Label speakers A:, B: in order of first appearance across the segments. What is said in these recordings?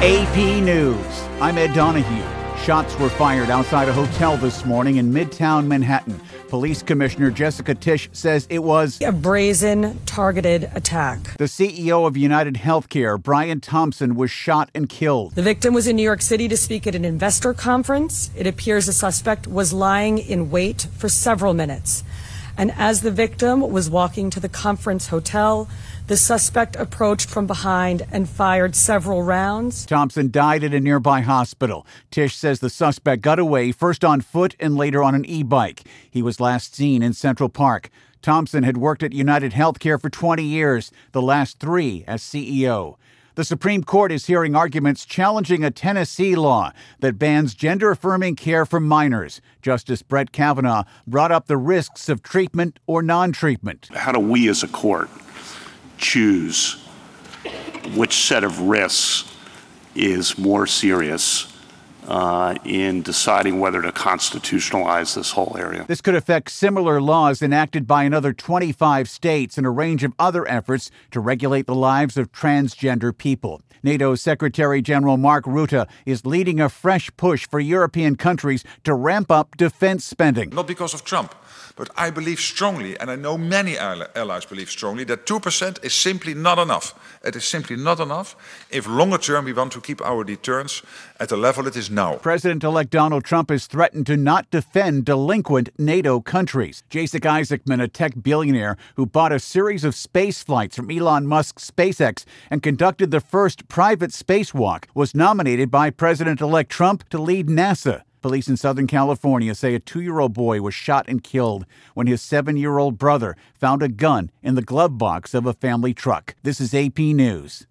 A: AP News. I'm Ed Donahue. Shots were fired outside a hotel this morning in Midtown Manhattan. Police Commissioner Jessica Tisch says it was
B: a brazen, targeted attack.
A: The CEO of United Healthcare, Brian Thompson, was shot and killed.
B: The victim was in New York City to speak at an investor conference. It appears the suspect was lying in wait for several minutes. And as the victim was walking to the conference hotel, the suspect approached from behind and fired several rounds.
A: Thompson died at a nearby hospital. Tisch says the suspect got away first on foot and later on an e-bike. He was last seen in Central Park. Thompson had worked at United Healthcare for 20 years, the last 3 as CEO. The Supreme Court is hearing arguments challenging a Tennessee law that bans gender-affirming care for minors. Justice Brett Kavanaugh brought up the risks of treatment or non-treatment.
C: How do we as a court choose which set of risks is more serious in deciding whether to constitutionalize this whole area?
A: This could affect similar laws enacted by another 25 states and a range of other efforts to regulate the lives of transgender people. NATO Secretary General Mark Rutte is leading a fresh push for European countries to ramp up defense spending.
D: Not because of Trump, but I believe strongly, and I know many allies believe strongly, that 2% is simply not enough. It is simply not enough if longer term we want to keep our deterrence at the level it is now.
A: President-elect Donald Trump has threatened to not defend delinquent NATO countries. Jacek Isaacman, a tech billionaire who bought a series of space flights from Elon Musk's SpaceX and conducted the first private spacewalk, was nominated by President-elect Trump to lead NASA. Police in Southern California say a 2-year-old boy was shot and killed when his 7-year-old brother found a gun in the glove box of a family truck. This is AP News.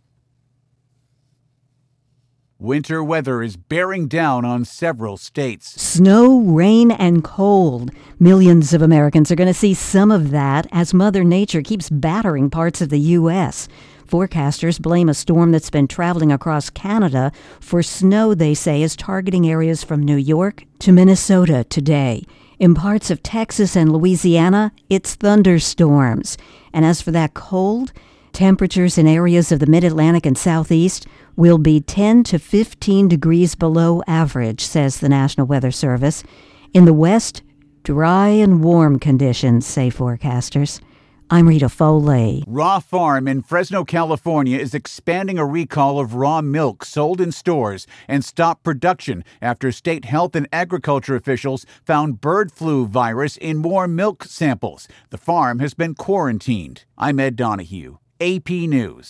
A: Winter weather is bearing down on several states.
E: Snow, rain, and cold. Millions of Americans are going to see some of that as Mother Nature keeps battering parts of the U.S. Forecasters blame a storm that's been traveling across Canada for snow they say is targeting areas from New York to Minnesota today. In parts of Texas and Louisiana, it's thunderstorms. And as for that cold, temperatures in areas of the Mid-Atlantic and Southeast will be 10 to 15 degrees below average, says the National Weather Service. In the West, dry and warm conditions, say forecasters. I'm Rita Foley.
A: Raw Farm in Fresno, California is expanding a recall of raw milk sold in stores and stopped production after state health and agriculture officials found bird flu virus in more milk samples. The farm has been quarantined. I'm Ed Donahue, AP News.